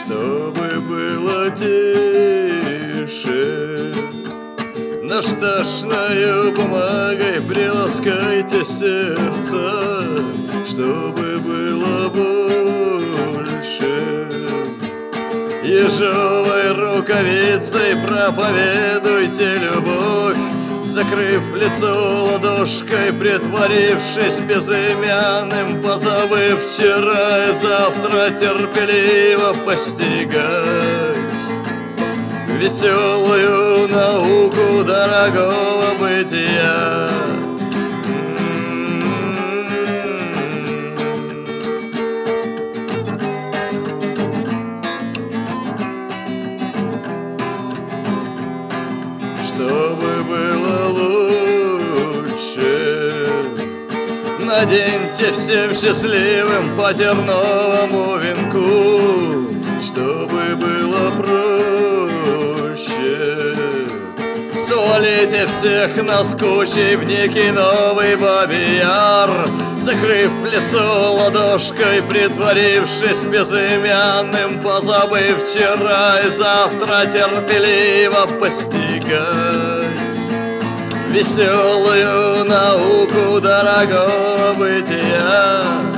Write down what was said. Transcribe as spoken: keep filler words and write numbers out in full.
чтобы было тише. Нашташною бумагой приласкайте сердце, чтобы было больше. Ежовой рукавицей проповедуйте любовь, закрыв лицо ладошкой, притворившись безымянным, позабыв вчера и завтра терпеливо постигать веселую науку дорогого бытия. Чтобы было лучше, наденьте всем счастливым по зерновому венку, чтобы было проще. Свалите всех наскучий в некий новый Бабий Яр, закрыв лицо ладошкой, притворившись безымянным, позабыв вчера и завтра терпеливо постигать веселую науку дорогого бытия.